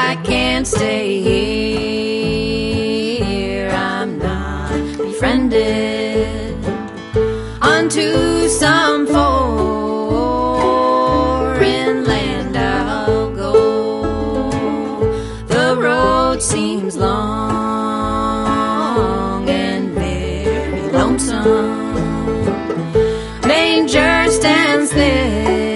I can't stay here. I'm not befriended. Unto some foreign land I'll go. The road seems long and very lonesome. Manger stands there